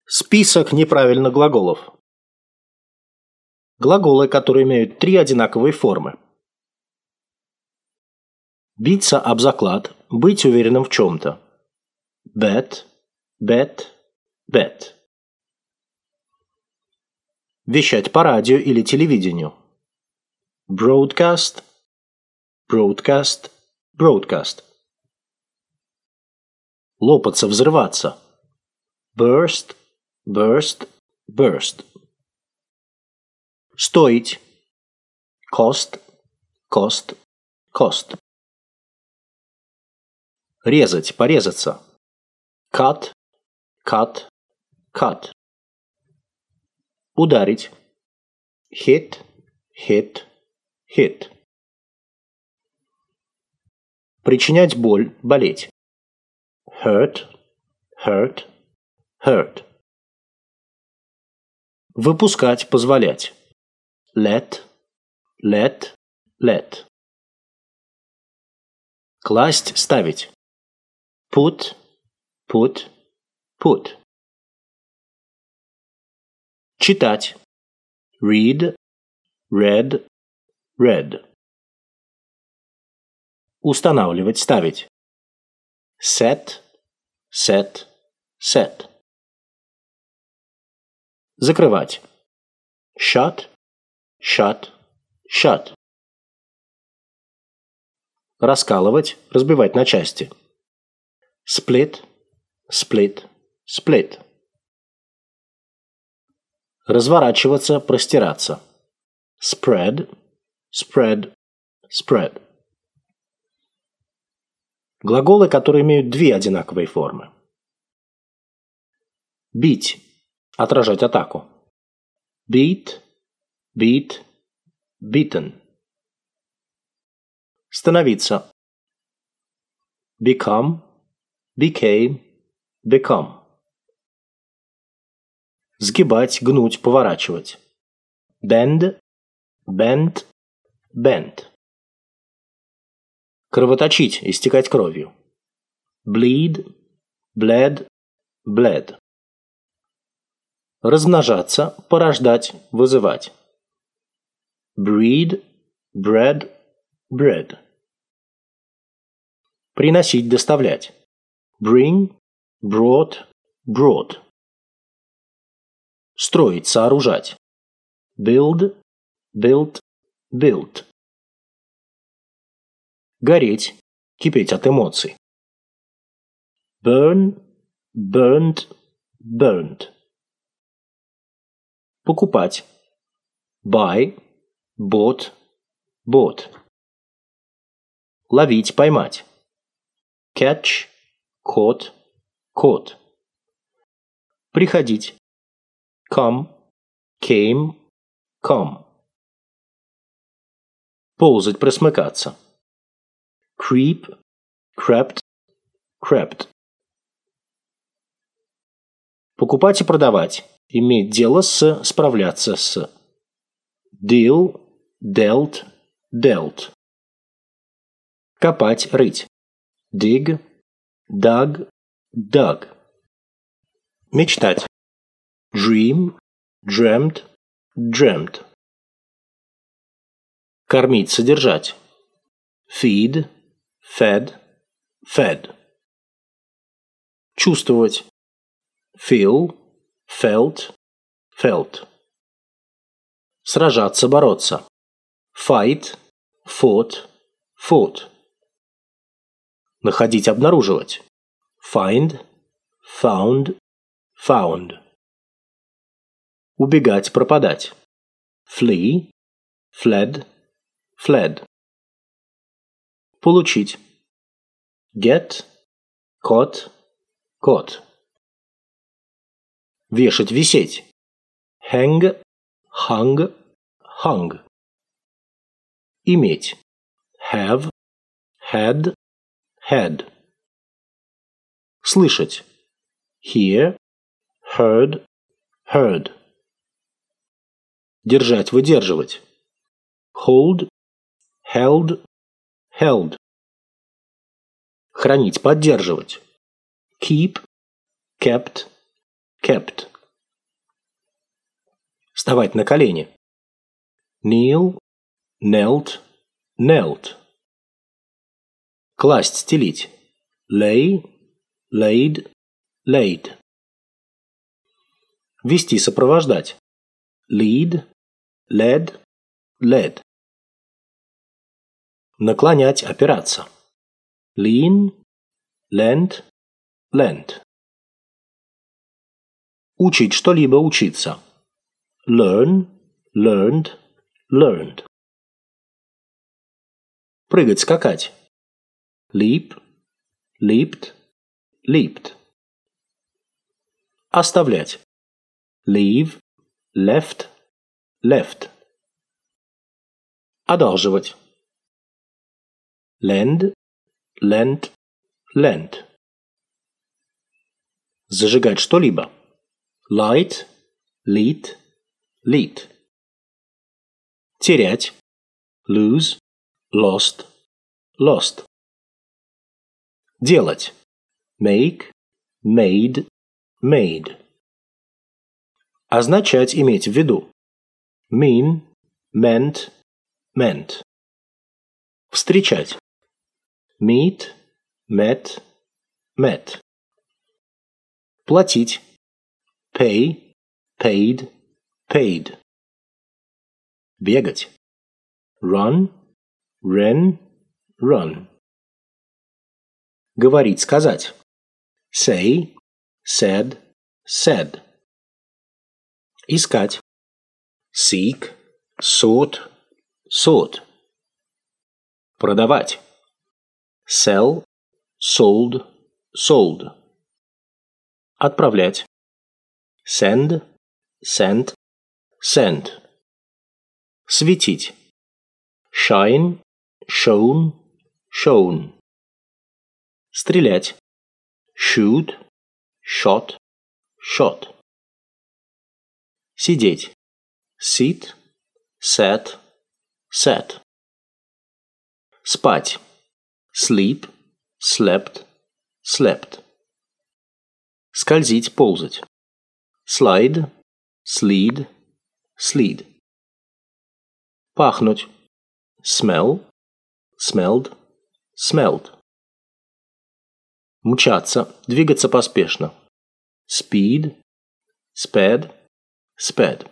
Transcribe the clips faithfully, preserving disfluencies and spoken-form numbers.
Список неправильных глаголов. Глаголы, которые имеют три одинаковые формы. Биться об заклад, быть уверенным в чем-то. Bet, bet, bet. Вещать по радио или телевидению. Broadcast, broadcast, broadcast. Лопаться, взрываться. Burst, burst, burst. Стоить. Cost, cost, cost. Резать, порезаться. Cut, cut, cut. Ударить. Hit, hit, hit. Причинять боль, болеть. Hurt, hurt, hurt. Выпускать, позволять. Let, let, let. Класть, ставить. Put, put, put. Читать. Read, read, read. Устанавливать, ставить. Set, set, set. Закрывать. Shut, shut, shut. Раскалывать, разбивать на части. Split, split, split. Разворачиваться, простираться. Spread, spread, spread. Глаголы, которые имеют две одинаковые формы. Бить. Отражать атаку. Beat, beat, beaten. Становиться. Become, became, become. Сгибать, гнуть, поворачивать. Bend, bend, bend. Кровоточить, истекать кровью. Bleed, bled, bled. Размножаться, порождать, вызывать. Breed, bred, bred. Приносить, доставлять. Bring, brought, brought. Строить, сооружать. Build, built, built. Гореть, кипеть от эмоций. Burn, burned, burned. Покупать. Buy, bought, bought. Ловить, поймать. Catch, caught, caught. Приходить. Come, came, come. Ползать, просмыкаться. Creep, crept, crept. Покупать и продавать. Иметь дело с, справляться с. Deal, dealt, dealt. Копать, рыть. Dig, dug, dug. Мечтать. Dream, dreamt, dreamt. Кормить, содержать. Feed, fed, fed. Чувствовать. Feel, felt, felt. Сражаться, бороться. Fight, fought, fought. Находить, обнаруживать. Find, found, found. Убегать, пропадать. Flee, fled, fled. Получить. Get, caught, caught. Вешать, висеть. Hang, hung, hung. Иметь. Have, had, had. Слышать. Hear, heard, heard. Держать, выдерживать. Hold, held, held. Хранить, поддерживать. Keep, kept, kept. Вставать на колени. Kneel, knelt, knelt. Класть, стелить. Lay, laid, laid. Вести, сопровождать. Lead, led, led. Наклонять, опираться. Lean, lend, lent. Учить что-либо, учиться. Learn, learned, learned. Прыгать, скакать. Leap, leaped, leaped. Оставлять. Leave, left, left. Одалживать. Lend, lent, lent. Зажигать что-либо. Light, lit, lit. Терять. Lose, lost, lost. Делать. Make, made, made. Означать, иметь в виду. Mean, meant, meant. Встречать. Meet, met, met. Платить. Pay, paid, paid. Бегать. Run, ran, run. Говорить, сказать. Say, said, said. Искать. Seek, sought, sought. Продавать. Sell, sold, sold. Отправлять. Send, sent, sent. Светить. Shine, shone, shown. Стрелять. Shoot, shot, shot. Сидеть. Sit, sat, sat. Спать. Sleep, slept, slept. Скользить, ползать. Slide, slid, slid. Пахнуть. Smell, smelled, smelled. Мчаться, двигаться поспешно. Speed, sped, sped.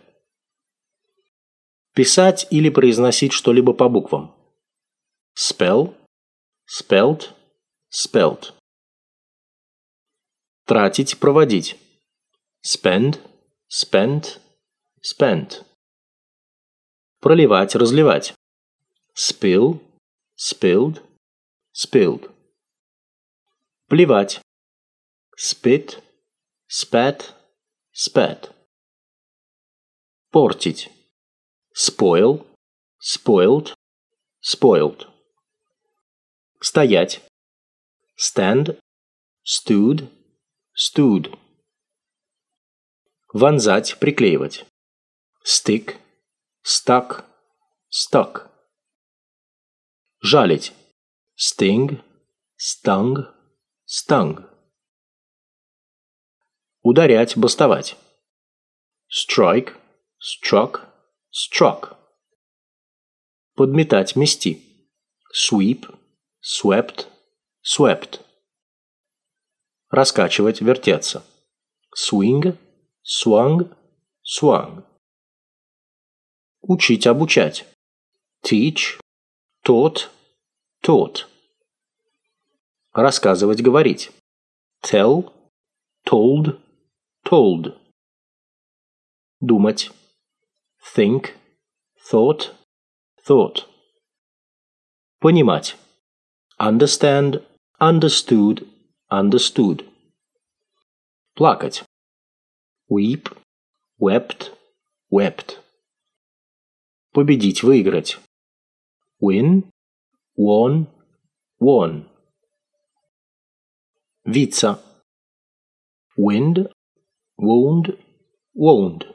Писать или произносить что-либо по буквам. Spell, spelt, spelt. Тратить, проводить. Spend, spent, spent. Проливать, разливать. Spill, spilled, spilled. Плевать. Spit, spat, spat. Портить. Spoil, spoiled, spoiled. Стоять. Stand, stood, stood. Вонзать, приклеивать. Stick, stuck, stuck. Жалить. Sting, stung, stung. Ударять, бастовать. Strike, struck, struck. Подметать, мести. Sweep, swept, swept. Раскачивать, вертеться. Swing, swung, swung. Учить, обучать. Teach, taught, taught. Рассказывать, говорить. Tell, told, told. Думать. Think, thought, thought. Понимать. Understand, understood, understood. Плакать. Weep, wept, wept. Победить, выиграть. Win, won, won. Виться. Wind, wound, wound.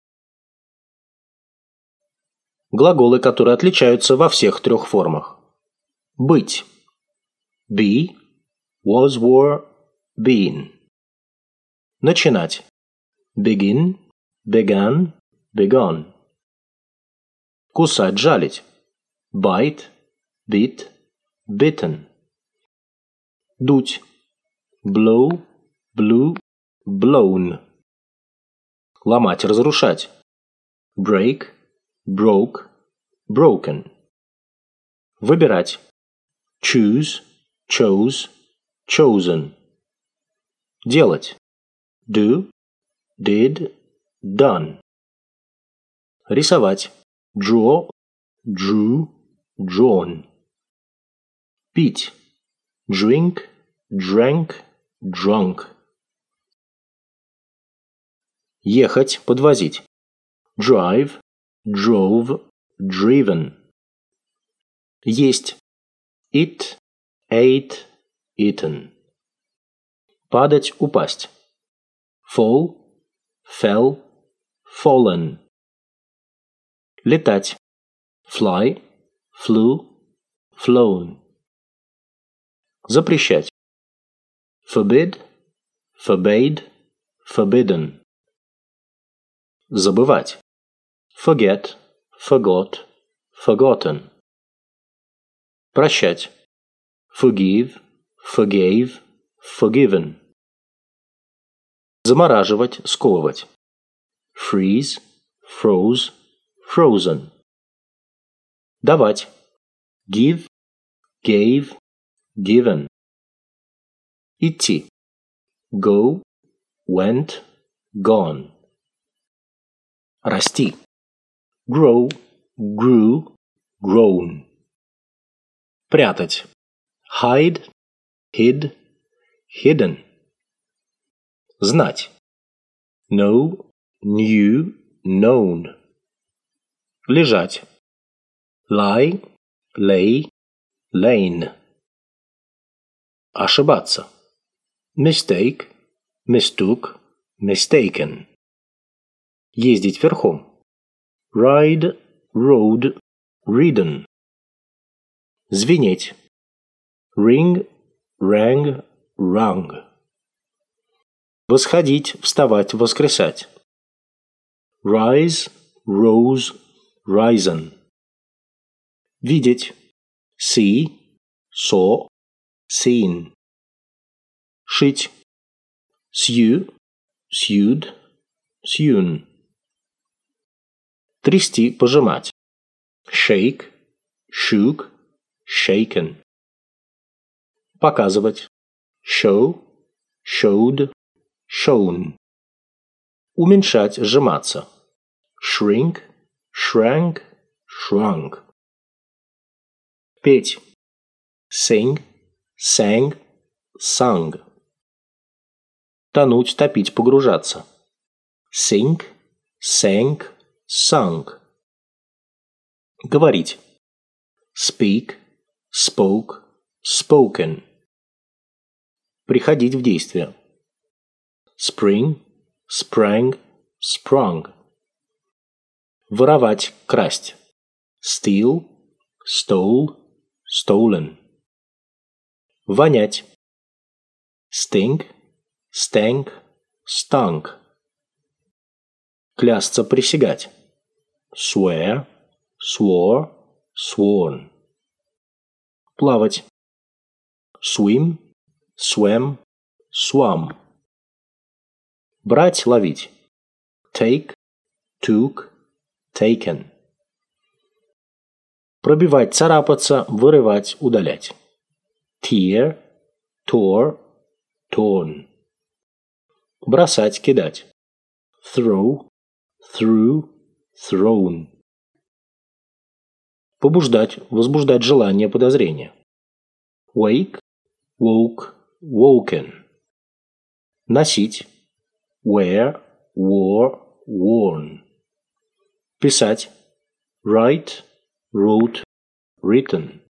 Глаголы, которые отличаются во всех трех формах. Быть. Be, was, were, been. Начинать. Begin, began, begone. Кусать, жалить. Bite, bit, bitten. Дуть. Blow, blew, blown. Ломать, разрушать. Break, broke, broken. Выбирать. Choose, chose, chosen. Делать. Do, did, done. Рисовать. Draw, drew, drawn. Пить. Drink, drank, drunk. Ехать, подвозить. Drive, drove, driven. Есть. Eat, ate, eaten. Падать, упасть. Fall, fell, fallen. Летать. Fly, flew, flown. Запрещать. Forbid, forbade, forbidden. Забывать. Forget, forgot, forgotten. Прощать. Forgive, forgave, forgiven. Замораживать, сковывать. Freeze, froze, frozen. Давать. Give, gave, given. Идти. Go, went, gone. Расти. Grow, grew, grown. Прятать. Hide, hid, hidden. Знать. Know, knew, known. Лежать. Lie, lay, lain. Ошибаться. Mistake, mistook, mistaken. Ездить верхом. Ride, rode, ridden. Звенеть. Ring, rang, rung. Восходить, вставать, воскресать. Rise, rose, risen. Видеть. See, saw, seen. Шить. Sew, sewed, sewn. Трясти, пожимать. Shake, shook, shaken. Показывать. Show, showed, shown. Уменьшать, сжиматься. Shrink, shrank, shrunk. Петь. Sing, sang, sung. Тонуть, топить, погружаться. Sink, sank, sunk. Говорить. Speak, spoke, spoken. Приходить в действие. Spring, sprang, sprung. Воровать, красть. Steal, stole, stolen. Вонять. Stink, stank, stunk. Клясться, присягать. Swear, swore, sworn. Плавать. Swim, swam, swam. Брать, ловить. Take, took, taken. Пробивать, царапаться, вырывать, удалять. Tear, tore, torn. Бросать, кидать. Throw, threw, thrown. Побуждать, возбуждать желание, подозрение. Wake, woke, woken. Носить. Wear, wore, worn. Писать. Write, wrote, written.